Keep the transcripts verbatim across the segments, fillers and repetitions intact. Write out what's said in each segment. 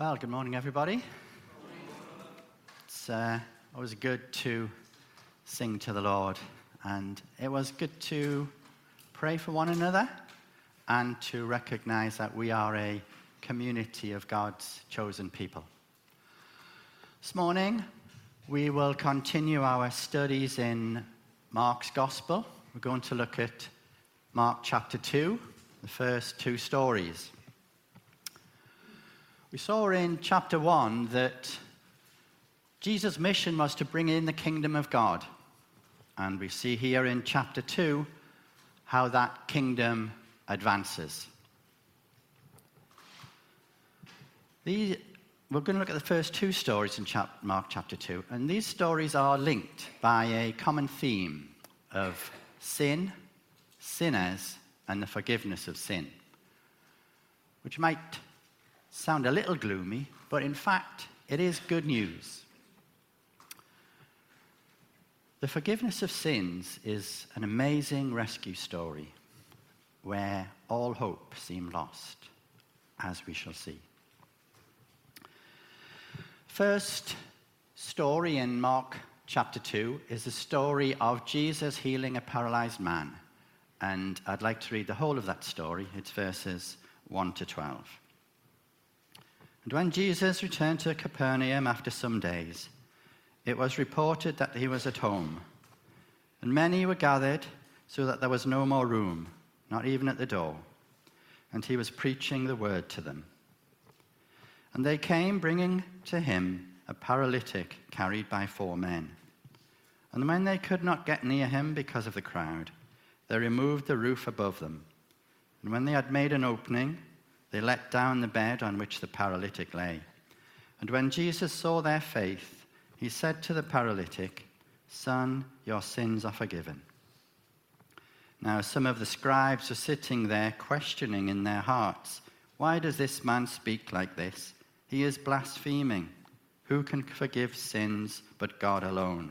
Well, good morning, everybody. It's uh, always good to sing to the Lord, and it was good to pray for one another and to recognize that we are a community of God's chosen people. This morning, we will continue our studies in Mark's Gospel. We're going to look at Mark chapter two, the first two stories. We saw in chapter one that Jesus' mission was to bring in the kingdom of God. And we see here in chapter two how that kingdom advances. These, we're going to look at the first two stories in chap, Mark chapter two. And these stories are linked by a common theme of sin, sinners, and the forgiveness of sin, which might sound a little gloomy, but in fact, it is good news. The forgiveness of sins is an amazing rescue story where all hope seemed lost, as we shall see. First story in Mark chapter two is the story of Jesus healing a paralyzed man. And I'd like to read the whole of that story. It's verses one to twelve. And when Jesus returned to Capernaum after some days, it was reported that he was at home. And many were gathered so that there was no more room, not even at the door. And he was preaching the word to them. And they came bringing to him a paralytic carried by four men. And when they could not get near him because of the crowd, they removed the roof above them. And when they had made an opening, they let down the bed on which the paralytic lay. And when Jesus saw their faith, he said to the paralytic, "Son, your sins are forgiven." Now some of the scribes were sitting there questioning in their hearts, "Why does this man speak like this? He is blaspheming. Who can forgive sins but God alone?"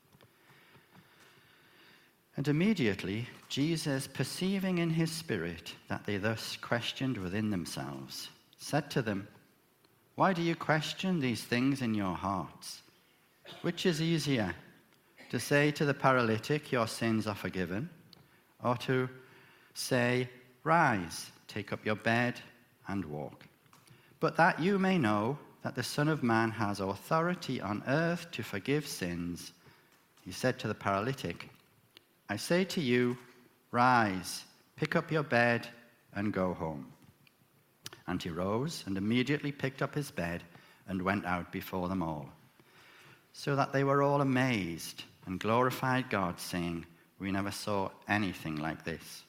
And immediately, Jesus, perceiving in his spirit that they thus questioned within themselves, said to them, "Why do you question these things in your hearts? Which is easier, to say to the paralytic, 'Your sins are forgiven,' or to say, 'Rise, take up your bed and walk'? But that you may know that the Son of Man has authority on earth to forgive sins," he said to the paralytic, "I say to you, rise, pick up your bed, and go home." And he rose and immediately picked up his bed and went out before them all, so that they were all amazed and glorified God, saying, "We never saw anything like this."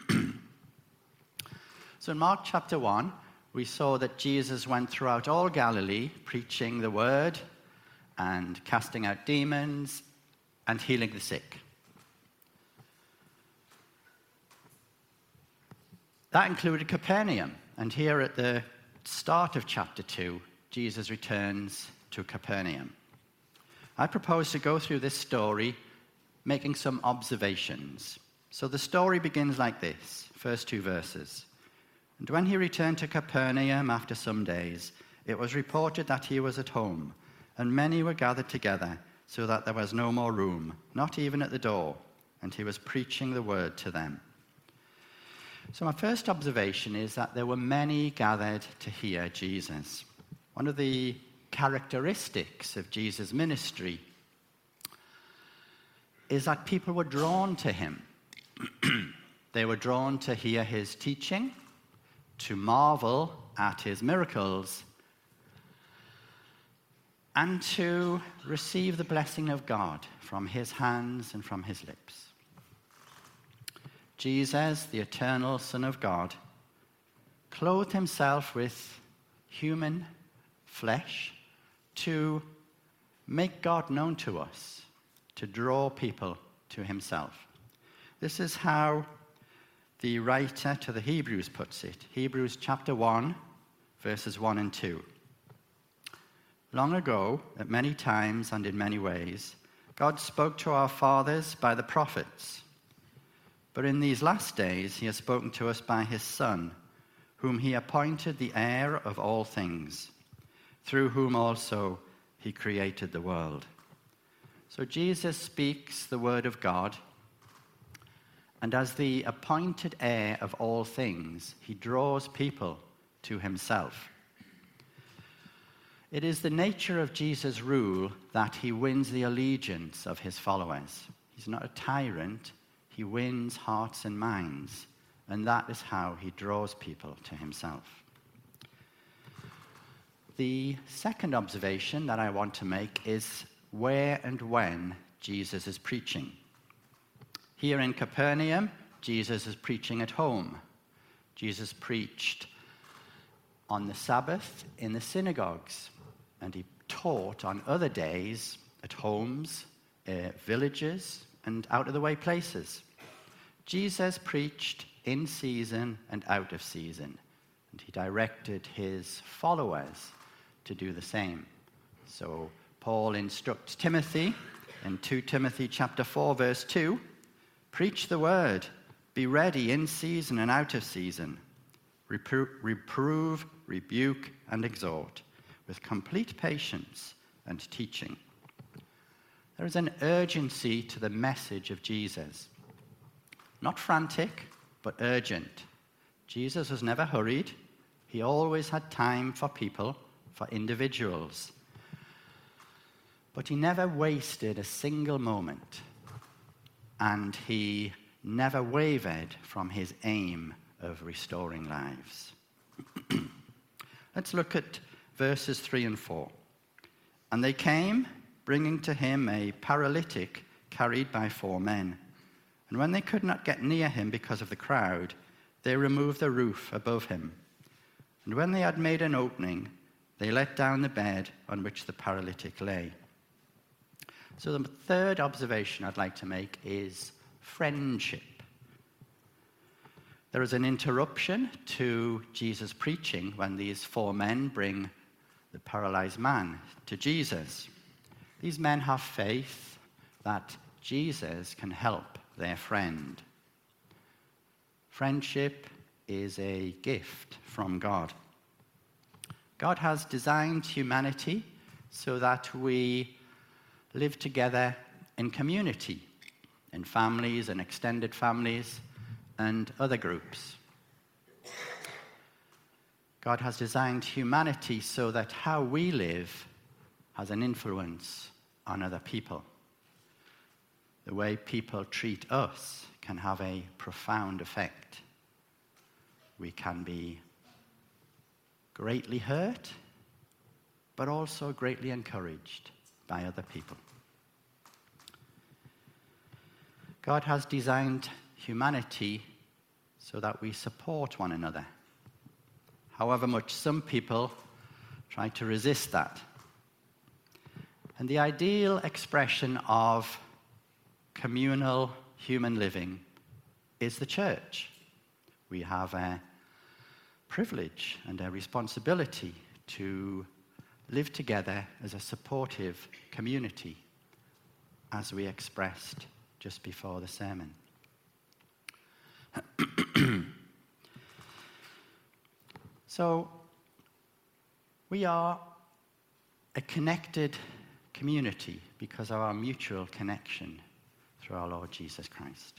So in Mark chapter one, we saw that Jesus went throughout all Galilee, preaching the word and casting out demons and healing the sick. That included Capernaum, and here at the start of chapter two, Jesus returns to Capernaum. I propose to go through this story making some observations. So the story begins like this, first two verses. "And when he returned to Capernaum after some days, it was reported that he was at home, and many were gathered together, so that there was no more room, not even at the door, and he was preaching the word to them." So my first observation is that there were many gathered to hear Jesus. One of the characteristics of Jesus' ministry is that people were drawn to him. They were drawn to hear his teaching, to marvel at his miracles, and to receive the blessing of God from his hands and from his lips. Jesus, the eternal Son of God, clothed himself with human flesh to make God known to us, to draw people to himself. This is how the writer to the Hebrews puts it. Hebrews chapter one, verses one and two. "Long ago, at many times and in many ways, God spoke to our fathers by the prophets. But in these last days, he has spoken to us by his Son, whom he appointed the heir of all things, through whom also he created the world. So Jesus speaks the word of God, and as the appointed heir of all things, he draws people to himself. It is the nature of Jesus' rule that he wins the allegiance of his followers. He's not a tyrant, he wins hearts and minds, and that is how he draws people to himself. The second observation that I want to make is where and when Jesus is preaching. Here in Capernaum, Jesus is preaching at home. Jesus preached on the Sabbath in the synagogues, and he taught on other days at homes, uh, villages, and out-of-the-way places. Jesus preached in season and out of season, and he directed his followers to do the same. So Paul instructs Timothy in Second Timothy chapter four, verse two, preach the word, be ready in season and out of season, Repro- reprove, rebuke, and exhort with complete patience and teaching. There is an urgency to the message of Jesus. Not frantic, but urgent. Jesus was never hurried. He always had time for people, for individuals. But he never wasted a single moment, and he never wavered from his aim of restoring lives. Let's look at verses three and four. And they came, bringing to him a paralytic carried by four men. And when they could not get near him because of the crowd, they removed the roof above him. And when they had made an opening, they let down the bed on which the paralytic lay. So the third observation I'd like to make is friendship. There is an interruption to Jesus' preaching when these four men bring the paralyzed man to Jesus. These men have faith that Jesus can help their friend. Friendship is a gift from God. God has designed humanity so that we live together in community, in families and extended families and other groups. God has designed humanity so that how we live has an influence on other people. The way people treat us can have a profound effect. We can be greatly hurt, but also greatly encouraged by other people. God has designed humanity so that we support one another. However much some people try to resist that. And the ideal expression of communal human living is the church. We have a privilege and a responsibility to live together as a supportive community, as we expressed just before the sermon. So, we are a connected community because of our mutual connection through our Lord Jesus Christ.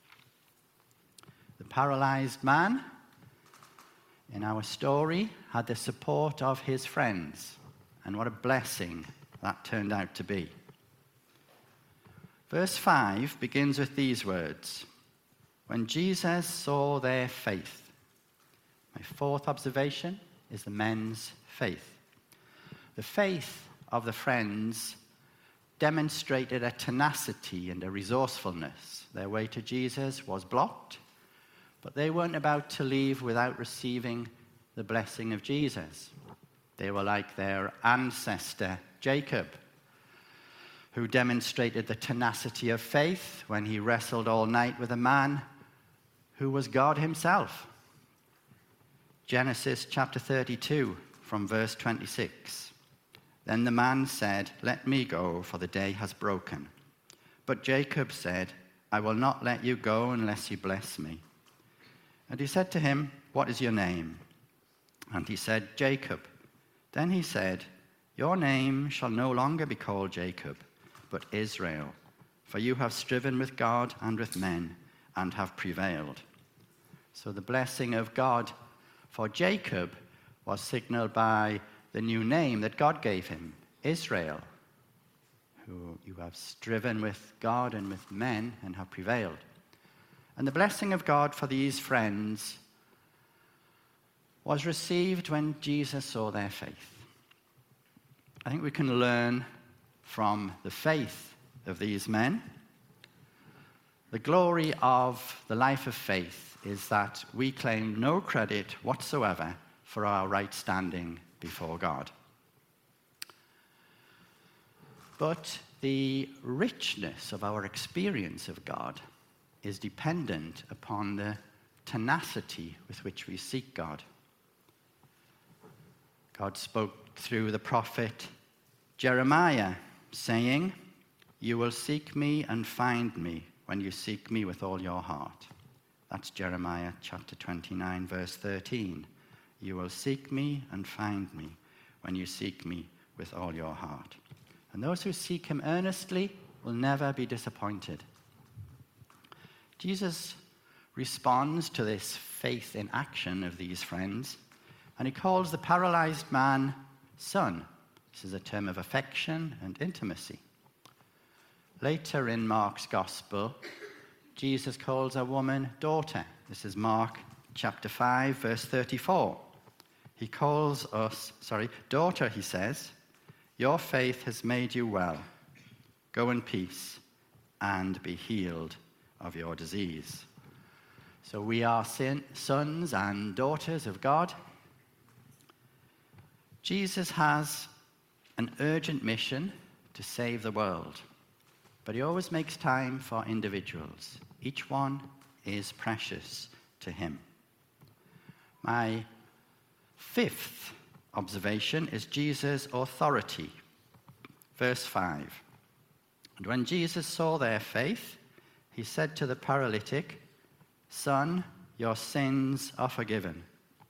The paralyzed man in our story had the support of his friends, and what a blessing that turned out to be. Verse five begins with these words, when Jesus saw their faith. My fourth observation is the men's faith. The faith of the friends demonstrated a tenacity and a resourcefulness. Their way to Jesus was blocked, but they weren't about to leave without receiving the blessing of Jesus. They were like their ancestor, Jacob, who demonstrated the tenacity of faith when he wrestled all night with a man who was God himself. Genesis chapter thirty-two, from verse twenty-six. Then the man said, "Let me go, for the day has broken." But Jacob said, "I will not let you go unless you bless me." And he said to him, "What is your name?" And he said, "Jacob." Then he said, Your name shall no longer be called Jacob, but Israel, for you have striven with God and with men, and have prevailed." So the blessing of God for Jacob was signaled by the new name that God gave him, Israel, who you have striven with God and with men and have prevailed. And the blessing of God for these friends was received when Jesus saw their faith. I think we can learn from the faith of these men. The glory of the life of faith is that we claim no credit whatsoever for our right standing before God. But the richness of our experience of God is dependent upon the tenacity with which we seek God. God spoke through the prophet Jeremiah, saying, "You will seek me and find me when you seek me with all your heart." That's Jeremiah chapter twenty-nine, verse thirteen. "You will seek me and find me when you seek me with all your heart." And those who seek him earnestly will never be disappointed. Jesus responds to this faith in action of these friends, and he calls the paralyzed man son. This is a term of affection and intimacy. Later in Mark's gospel, Jesus calls a woman daughter. This is Mark chapter five, verse thirty-four. He calls us, sorry, daughter, he says, "Your faith has made you well. Go in peace and be healed of your disease." So we are sin- sons and daughters of God. Jesus has an urgent mission to save the world, but he always makes time for individuals. Each one is precious to him. My fifth observation is Jesus' authority. Verse five. "And when Jesus saw their faith, he said to the paralytic, 'Son, your sins are forgiven.'"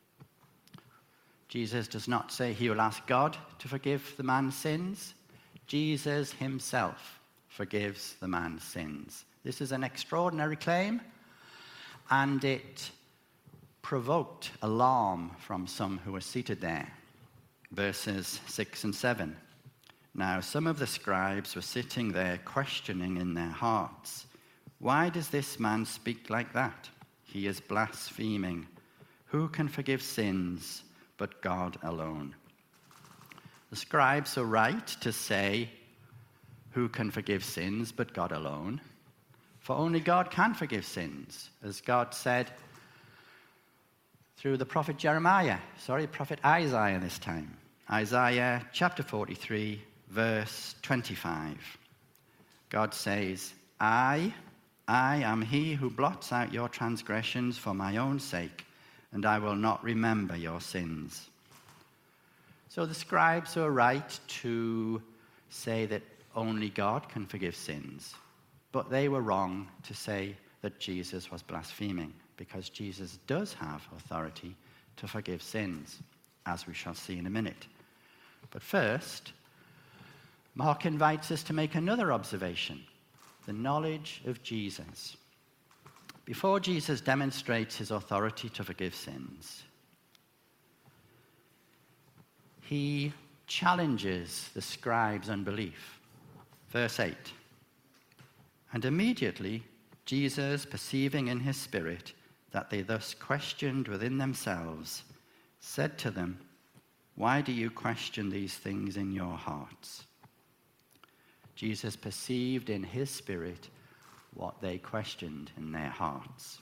Jesus does not say he will ask God to forgive the man's sins. Jesus himself forgives the man's sins. This is an extraordinary claim, and it provoked alarm from some who were seated there. Verses six and seven. "Now some of the scribes were sitting there questioning in their hearts, 'Why does this man speak like that? He is blaspheming. Who can forgive sins but God alone?'" The scribes are right to say, "Who can forgive sins but God alone?" For only God can forgive sins, as God said through the prophet Jeremiah, sorry, prophet Isaiah this time. Isaiah chapter forty-three, verse twenty-five. God says, I, I am he who blots out your transgressions for my own sake, and I will not remember your sins." So the scribes are right to say that only God can forgive sins, but they were wrong to say that Jesus was blaspheming, because Jesus does have authority to forgive sins, as we shall see in a minute. But first, Mark invites us to make another observation: the knowledge of Jesus. Before Jesus demonstrates his authority to forgive sins, he challenges the scribes' unbelief. Verse eight. "And immediately Jesus, perceiving in his spirit that they thus questioned within themselves, said to them, 'Why do you question these things in your hearts?'" Jesus perceived in his spirit what they questioned in their hearts.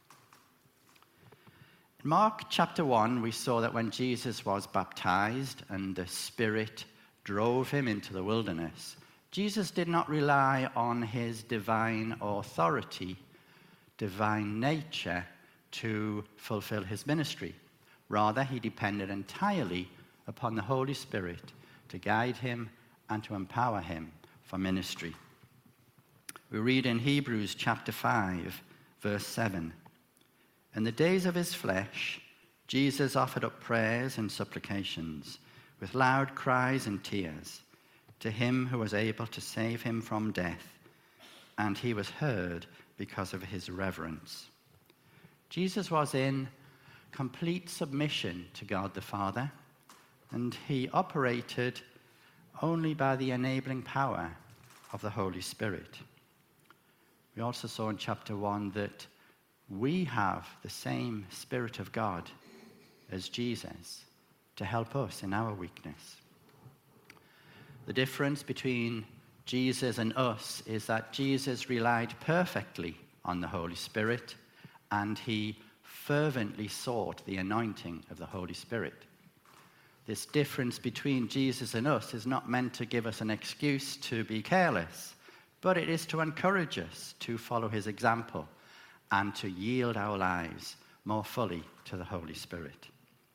In Mark chapter one, we saw that when Jesus was baptized and the Spirit drove him into the wilderness, Jesus did not rely on his divine authority, divine nature, to fulfill his ministry. Rather, he depended entirely upon the Holy Spirit to guide him and to empower him for ministry. We read in Hebrews chapter five, verse seven, "In the days of his flesh, Jesus offered up prayers and supplications with loud cries and tears, to him who was able to save him from death, and he was heard because of his reverence. Jesus was in complete submission to God the Father, and he operated only by the enabling power of the Holy Spirit. We also saw in chapter one that we have the same Spirit of God as Jesus to help us in our weakness. The difference between Jesus and us is that Jesus relied perfectly on the Holy Spirit, and he fervently sought the anointing of the Holy Spirit. This difference between Jesus and us is not meant to give us an excuse to be careless, but it is to encourage us to follow his example and to yield our lives more fully to the Holy Spirit.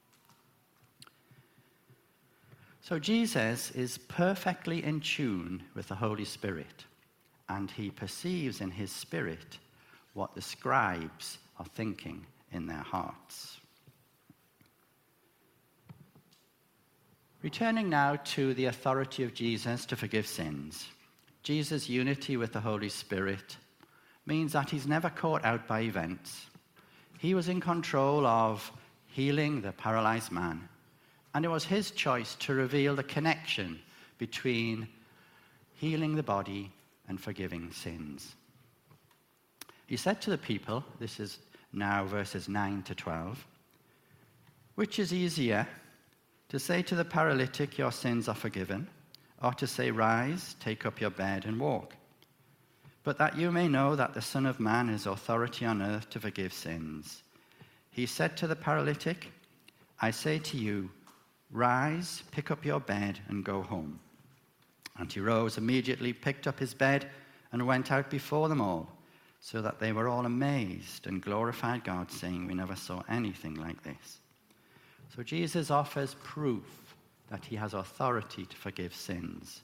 So Jesus is perfectly in tune with the Holy Spirit, and he perceives in his spirit what the scribes are thinking in their hearts. Returning now to the authority of Jesus to forgive sins, Jesus' unity with the Holy Spirit means that he's never caught out by events. He was in control of healing the paralyzed man, and it was his choice to reveal the connection between healing the body and forgiving sins. He said to the people, this is now verses nine to twelve, which is easier, to say to the paralytic, your sins are forgiven, or to say, rise, take up your bed and walk? But that you may know that the Son of Man has authority on earth to forgive sins. He said to the paralytic, I say to you, rise, pick up your bed, and go home. And he rose immediately, picked up his bed, and went out before them all, so that they were all amazed and glorified God, saying, we never saw anything like this. So Jesus offers proof that he has authority to forgive sins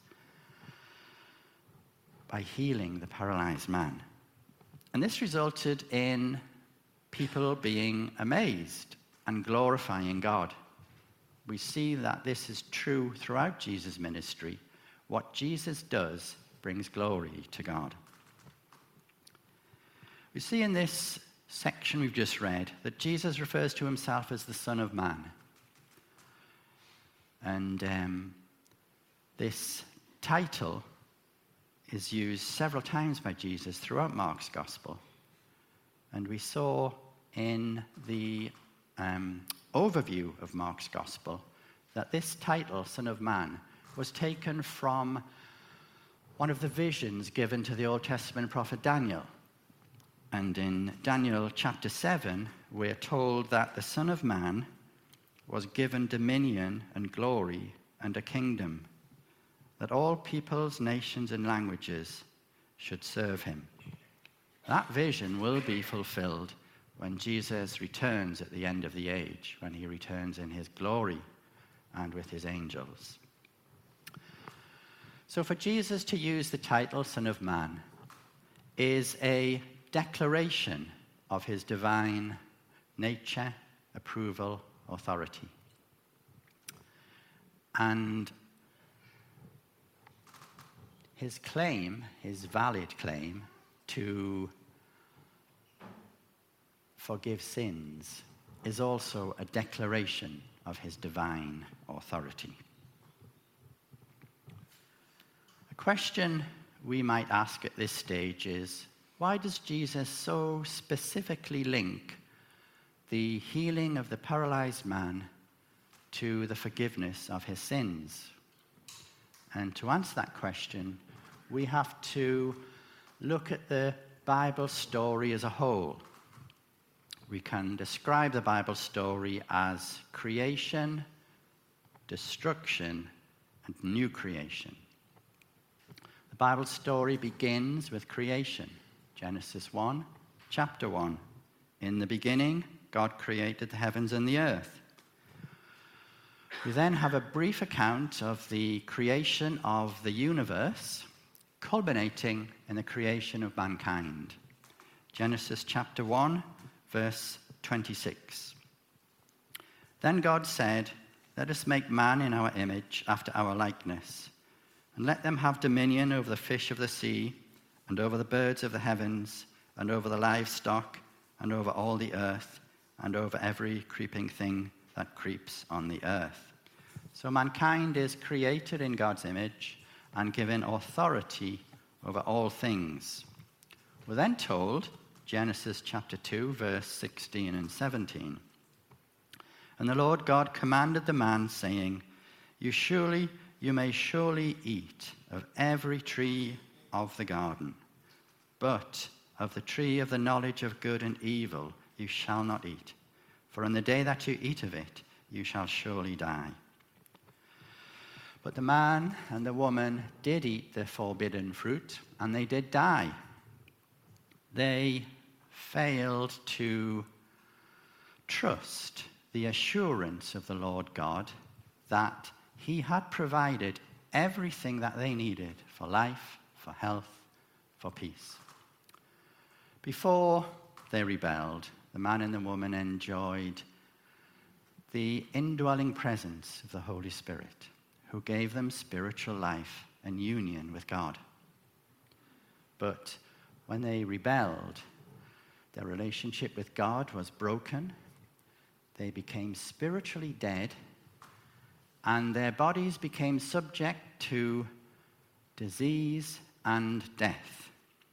by healing the paralyzed man. And this resulted in people being amazed and glorifying God. We see that this is true throughout Jesus' ministry. What Jesus does brings glory to God. We see in this section we've just read that Jesus refers to himself as the Son of Man. And um, this title is used several times by Jesus throughout Mark's Gospel. And we saw in the um, overview of Mark's Gospel that this title, Son of Man, was taken from one of the visions given to the Old Testament prophet Daniel. And in Daniel chapter seven, we're told that the Son of Man was given dominion and glory and a kingdom, that all peoples, nations, and languages should serve him. That vision will be fulfilled when Jesus returns at the end of the age, when he returns in his glory and with his angels. So for Jesus to use the title Son of Man is a declaration of his divine nature, approval, authority. And his claim, his valid claim to forgive sins is also a declaration of his divine authority. A question we might ask at this stage is, why does Jesus so specifically link the healing of the paralyzed man to the forgiveness of his sins? And to answer that question, we have to look at the Bible story as a whole. We can describe the Bible story as creation, destruction, and new creation. The Bible story begins with creation. Genesis one, chapter one. In the beginning, God created the heavens and the earth. We then have a brief account of the creation of the universe, culminating in the creation of mankind. Genesis chapter one, verse twenty-six. Then God said, Let us make man in our image, after our likeness, and let them have dominion over the fish of the sea, and over the birds of the heavens, and over the livestock, and over all the earth, and over every creeping thing that creeps on the earth. So mankind is created in God's image and given authority over all things. We're then told, Genesis chapter two, verse sixteen and seventeen, "And the Lord God commanded the man, saying, You surely, you may surely eat of every tree of the garden, but of the tree of the knowledge of good and evil you shall not eat, for in the day that you eat of it, you shall surely die." But the man and the woman did eat the forbidden fruit, and they did die. They failed to trust the assurance of the Lord God that he had provided everything that they needed for life, for health, for peace. Before they rebelled, the man and the woman enjoyed the indwelling presence of the Holy Spirit, who gave them spiritual life and union with God. But when they rebelled, their relationship with God was broken. They became spiritually dead, and their bodies became subject to disease and death.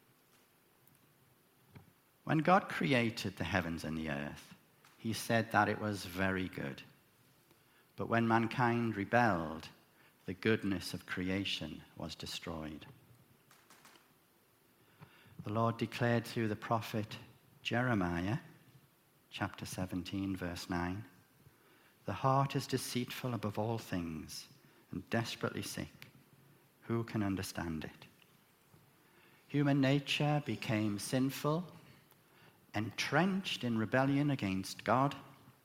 When God created the heavens and the earth, he said that it was very good. But when mankind rebelled, the goodness of creation was destroyed. The Lord declared through the prophet Jeremiah, chapter seventeen, verse nine, "The heart is deceitful above all things and desperately sick. Who can understand it?" Human nature became sinful, entrenched in rebellion against God.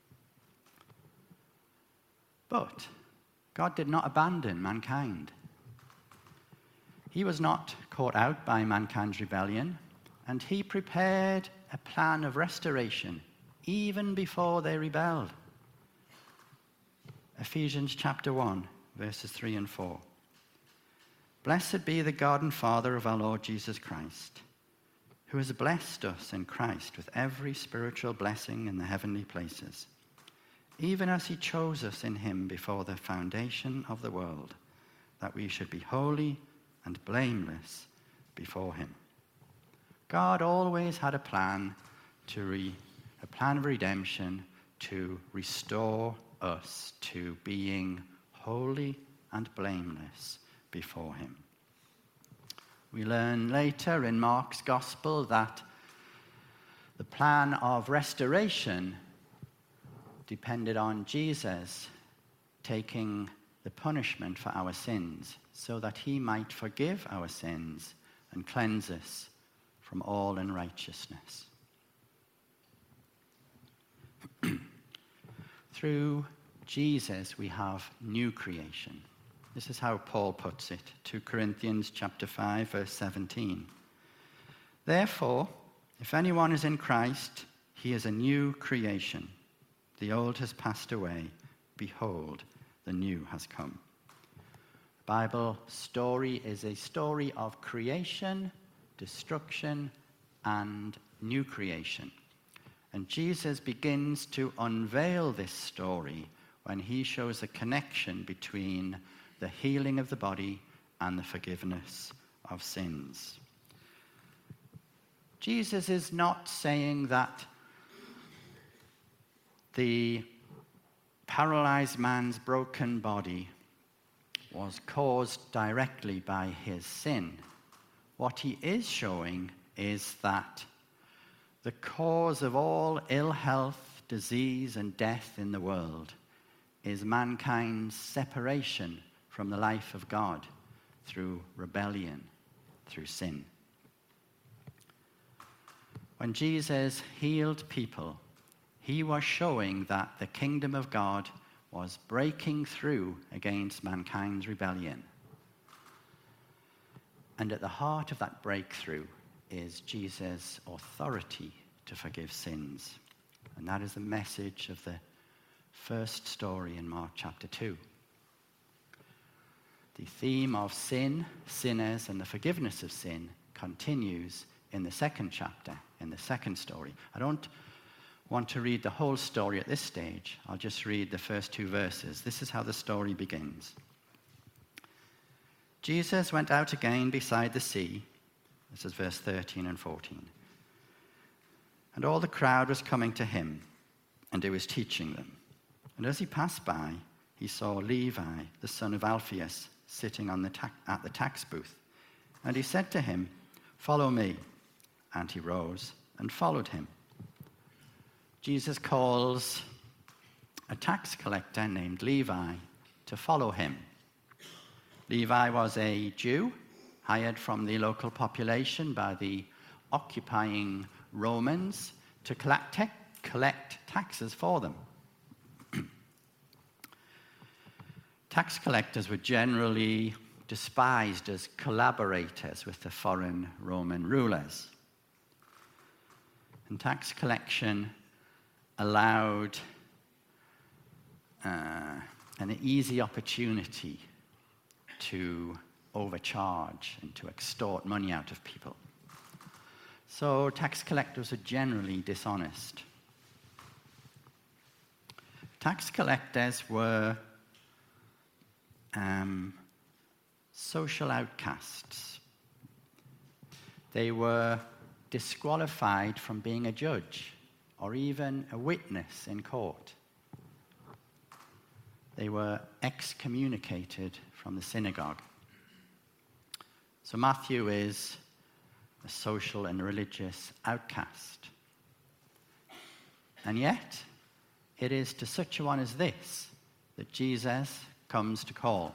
But God did not abandon mankind. He was not caught out by mankind's rebellion, and he prepared a plan of restoration even before they rebelled. Ephesians chapter one, verses three and four. "Blessed be the God and Father of our Lord Jesus Christ, who has blessed us in Christ with every spiritual blessing in the heavenly places, even as he chose us in him before the foundation of the world, that we should be holy and blameless before him." God always had a plan to re, a plan of redemption to restore us to being holy and blameless before him. We learn later in Mark's gospel that the plan of restoration depended on Jesus taking the punishment for our sins so that he might forgive our sins and cleanse us from all unrighteousness. Through Jesus, we have new creation. This is how Paul puts it, Second Corinthians chapter five, verse seventeen. "Therefore, if anyone is in Christ, he is a new creation. The old has passed away. Behold, the new has come." The Bible story is a story of creation, destruction, and new creation. And Jesus begins to unveil this story when he shows a connection between the healing of the body and the forgiveness of sins. Jesus is not saying that the paralyzed man's broken body was caused directly by his sin. What he is showing is that the cause of all ill health, disease, and death in the world is mankind's separation from the life of God through rebellion, through sin. When Jesus healed people, he was showing that the kingdom of God was breaking through against mankind's rebellion. And at the heart of that breakthrough is Jesus' authority to forgive sins. And that is the message of the first story in Mark chapter two. The theme of sin, sinners, and the forgiveness of sin continues in the second chapter, in the second story. I don't want to read the whole story at this stage. I'll just read the first two verses. This is how the story begins. Jesus went out again beside the sea. This is verse thirteen and fourteen. And all the crowd was coming to him, and he was teaching them. And as he passed by, he saw Levi, the son of Alphaeus, sitting on the ta- at the tax booth. And he said to him, "Follow me." And he rose and followed him. Jesus calls a tax collector named Levi to follow him. Levi was a Jew hired from the local population by the occupying Romans to collect, te- collect taxes for them. Tax collectors were generally despised as collaborators with the foreign Roman rulers. And tax collection allowed uh, an easy opportunity to overcharge and to extort money out of people. So tax collectors are generally dishonest. Tax collectors were um, social outcasts. They were disqualified from being a judge or even a witness in court. They were excommunicated from the synagogue. So Matthew is a social and religious outcast. And yet, it is to such a one as this that Jesus comes to call.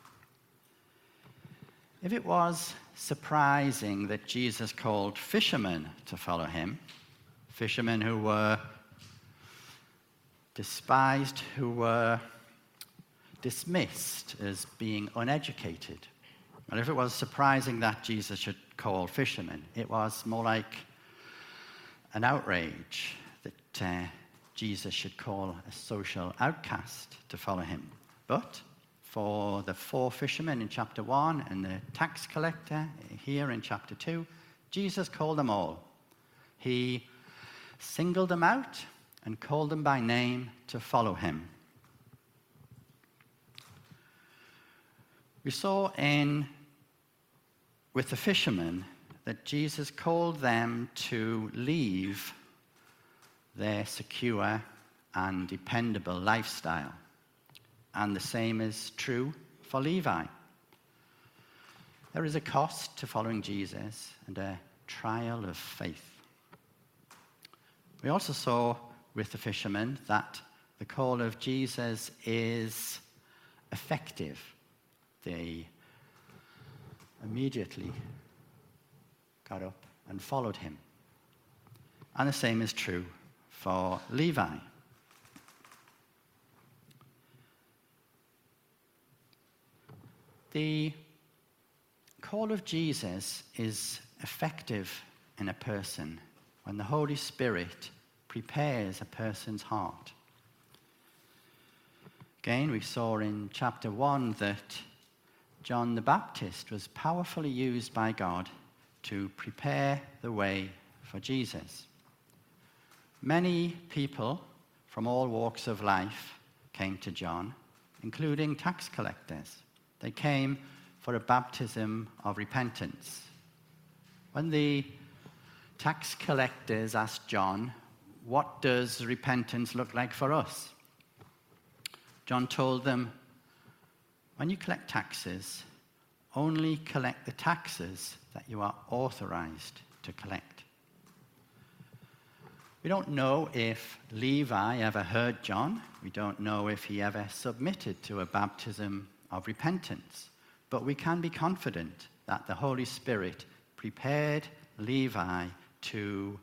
If it was surprising that Jesus called fishermen to follow him, fishermen who were despised, who were dismissed as being uneducated, and if it was surprising that Jesus should call fishermen, it was more like an outrage that uh, Jesus should call a social outcast to follow him. But for the four fishermen in chapter one and the tax collector here in chapter two, Jesus called them all. He singled them out and called them by name to follow him. We saw in with the fishermen that Jesus called them to leave their secure and dependable lifestyle. And the same is true for Levi. There is a cost to following Jesus and a trial of faith. We also saw with the fishermen that the call of Jesus is effective. They immediately got up and followed him. And the same is true for Levi. The call of Jesus is effective in a person when the Holy Spirit prepares a person's heart. Again, we saw in chapter one that John the Baptist was powerfully used by God to prepare the way for Jesus. Many people from all walks of life came to John, including tax collectors. They came for a baptism of repentance. When the tax collectors asked John, "What does repentance look like for us?" John told them, when you collect taxes, only collect the taxes that you are authorized to collect. We don't know if Levi ever heard John. We don't know if he ever submitted to a baptism of repentance. But we can be confident that the Holy Spirit prepared Levi to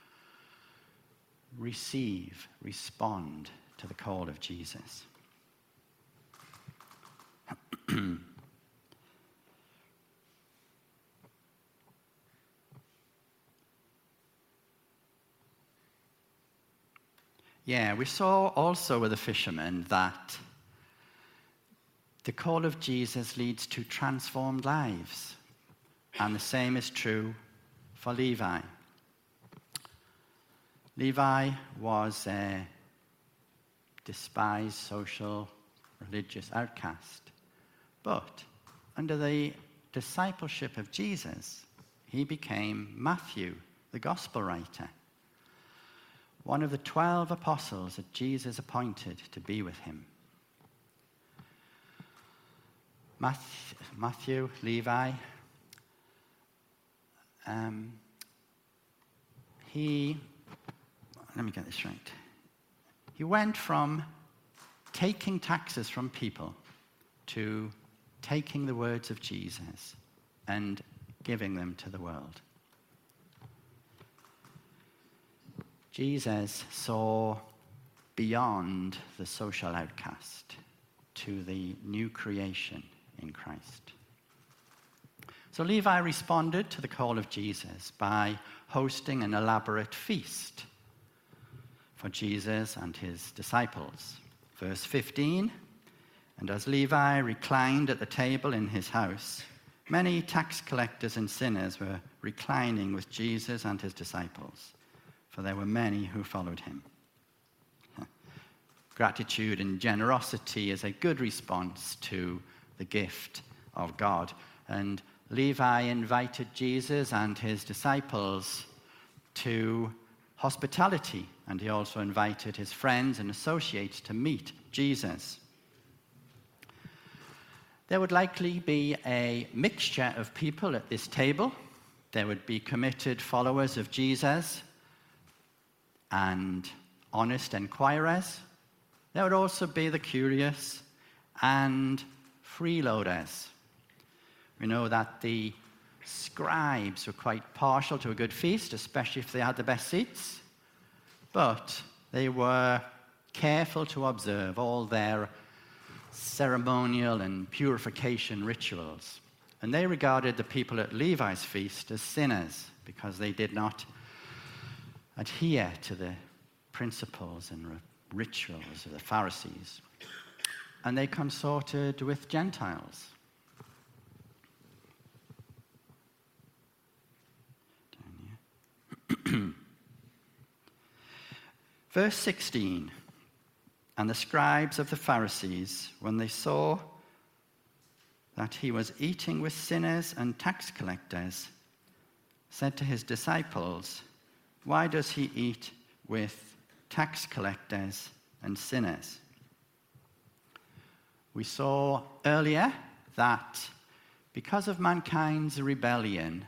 receive, respond to the call of Jesus. Yeah, we saw also with the fishermen that the call of Jesus leads to transformed lives. And the same is true for Levi. Levi was a despised social, religious outcast. But under the discipleship of Jesus, he became Matthew, the gospel writer, one of the twelve apostles that Jesus appointed to be with him. Matthew, Matthew Levi, um, he, let me get this right. He went from taking taxes from people to taking the words of Jesus and giving them to the world. Jesus saw beyond the social outcast to the new creation in Christ. So Levi responded to the call of Jesus by hosting an elaborate feast for Jesus and his disciples. Verse fifteen, and as Levi reclined at the table in his house, many tax collectors and sinners were reclining with Jesus and his disciples, for there were many who followed him. Gratitude and generosity is a good response to the gift of God. And Levi invited Jesus and his disciples to hospitality, and he also invited his friends and associates to meet Jesus. There would likely be a mixture of people at this table. There would be committed followers of Jesus and honest inquirers. There would also be the curious and freeloaders. We know that the scribes were quite partial to a good feast, especially if they had the best seats, but they were careful to observe all their ceremonial and purification rituals. And they regarded the people at Levi's feast as sinners because they did not adhere to the principles and rituals of the Pharisees. And they consorted with Gentiles. Verse sixteen, and the scribes of the Pharisees, when they saw that he was eating with sinners and tax collectors, said to his disciples, why does he eat with tax collectors and sinners? We saw earlier that because of mankind's rebellion,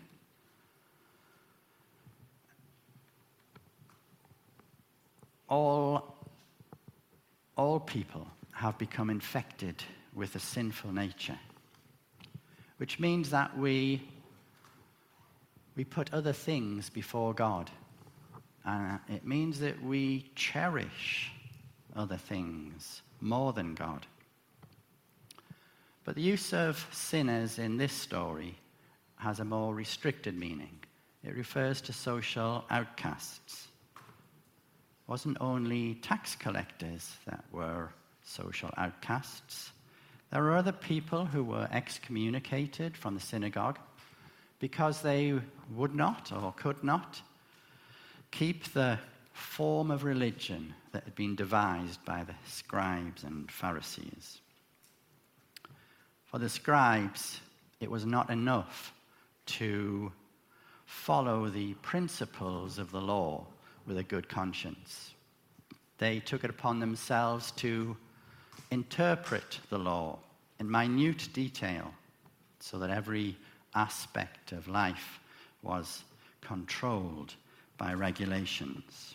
all, all people have become infected with a sinful nature, which means that we, we put other things before God. Uh, it means that we cherish other things more than God. But the use of sinners in this story has a more restricted meaning. It refers to social outcasts. It wasn't only tax collectors that were social outcasts. There were other people who were excommunicated from the synagogue because they would not or could not keep the form of religion that had been devised by the scribes and Pharisees. For the scribes, it was not enough to follow the principles of the law with a good conscience. They took it upon themselves to interpret the law in minute detail so that every aspect of life was controlled by regulations.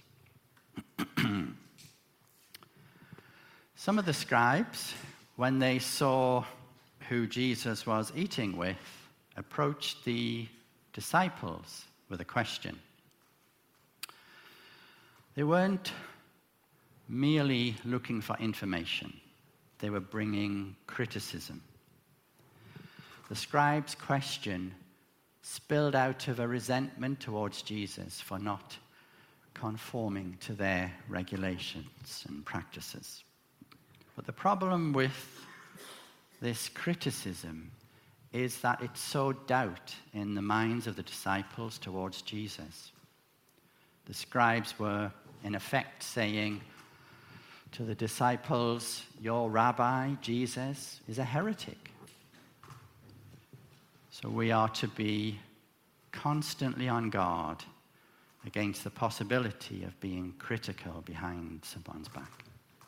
Some of the scribes, when they saw who Jesus was eating with, approached the disciples with a question. They weren't merely looking for information. They were bringing criticism. The scribe's question spilled out of a resentment towards Jesus for not conforming to their regulations and practices. But the problem with this criticism is that it sowed doubt in the minds of the disciples towards Jesus. The scribes were, in effect, saying to the disciples, "Your rabbi, Jesus, is a heretic." So we are to be constantly on guard against the possibility of being critical behind someone's back.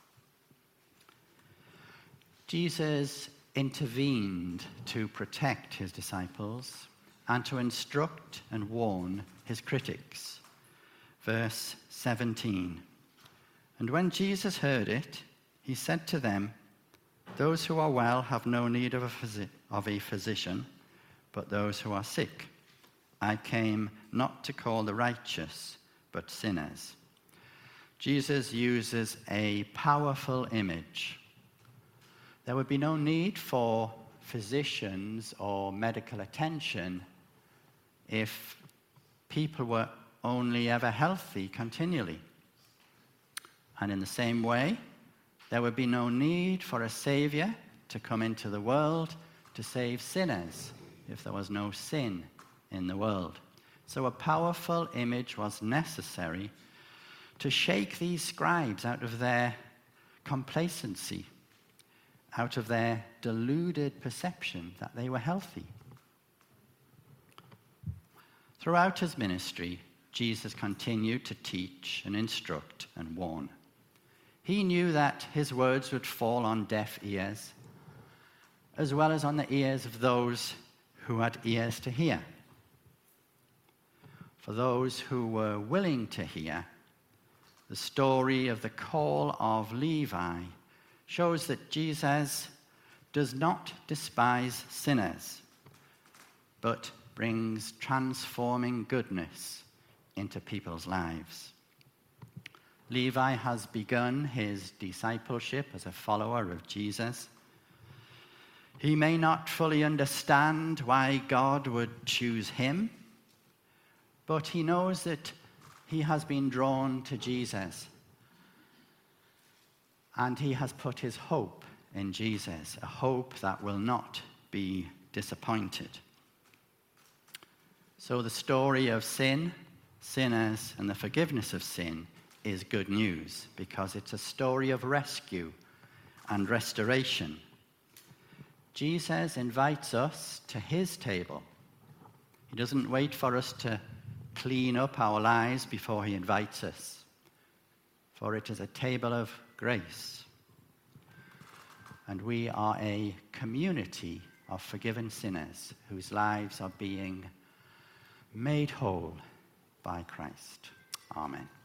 Jesus intervened to protect his disciples and to instruct and warn his critics. Verse seventeen. And when Jesus heard it, he said to them, "Those who are well have no need of a, phys- of a physician, but those who are sick. I came not to call the righteous, but sinners." Jesus uses a powerful image. There would be no need for physicians or medical attention if people were only ever healthy continually. And in the same way, there would be no need for a savior to come into the world to save sinners if there was no sin in the world. So a powerful image was necessary to shake these scribes out of their complacency, out of their deluded perception that they were healthy. Throughout his ministry, Jesus continued to teach and instruct and warn. He knew that his words would fall on deaf ears, as well as on the ears of those who had ears to hear. For those who were willing to hear, the story of the call of Levi shows that Jesus does not despise sinners, but brings transforming goodness into people's lives. Levi has begun his discipleship as a follower of Jesus. He may not fully understand why God would choose him, but he knows that he has been drawn to Jesus. And he has put his hope in Jesus, a hope that will not be disappointed. So the story of sin, sinners, and the forgiveness of sin is good news because it's a story of rescue and restoration. Jesus invites us to his table. He doesn't wait for us to clean up our lives before he invites us, for it is a table of grace. And we are a community of forgiven sinners whose lives are being made whole by Christ. Amen.